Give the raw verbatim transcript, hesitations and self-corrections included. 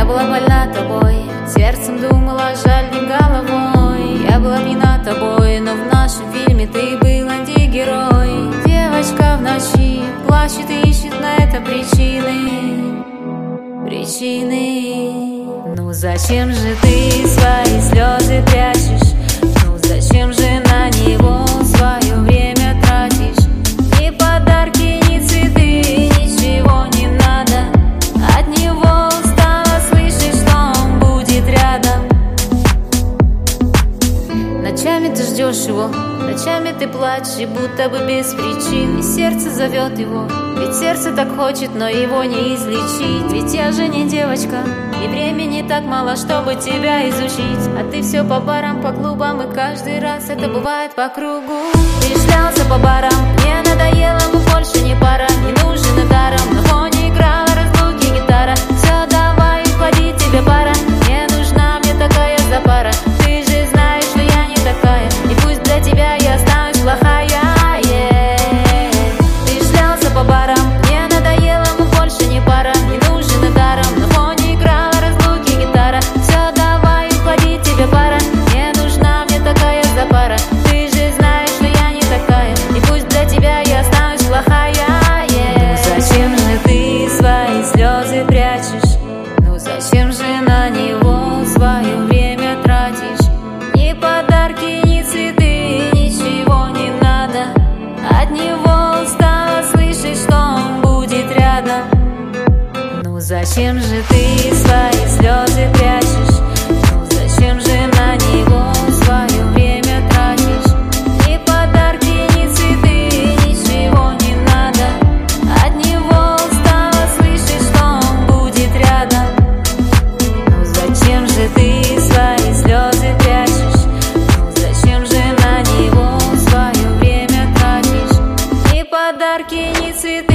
Я была больна тобой, сердцем думала, жаль не головой. Я была пьяна тобой, но в нашем фильме ты был антигерой. Девочка в ночи плачет и ищет на это причины, причины. Ну зачем же ты свои слезы прячешь? Ну зачем же на него свое время тратишь? Ни подарки, ни цветы, ничего не надо. От него устала слышать, что он будет рядом. Ночами ты ждешь его, ночами ты плачешь, будто бы без причин. И сердце зовет его, ведь сердце так хочет, но его не излечить. Ведь я же не девочка, и времени так мало, чтобы тебя изучить. А ты все по барам, по клубам, и каждый раз это бывает по кругу. Ты шлялся по барам, мне надоело, мы больше не пара. Не нужен и даром, на фоне играла разлуки гитара. Все, давай, уходи, тебе пора. Не нужна мне такая запара. Ты же знаешь, что я не такая, и пусть для тебя я останусь плохая. Yeah. Ты шлялся по барам, мне надоело, мы больше не пара. Не нужен и даром, на фоне играла разлуки гитара. Все, давай, уходи, тебе пора. Не нужна мне такая запара. Ты же знаешь, что я не такая, и пусть для тебя я останусь плохая. Yeah. Ну зачем же ты свои слезы прячешь? Ну зачем же на него свое время тратишь? Ни подарки, ни цветы, ничего не надо. От него устала слышать, что он будет рядом. Ну зачем же ты свои слезы прячешь? Ну зачем же на него свое время тратишь? Ни подарки, ни цветы, ничего не надо. От него устала слышать, что он будет рядом. Ну зачем же ты свои слезы прячешь? Ну зачем же на него свое время тратишь? Ни подарки, ни цветы.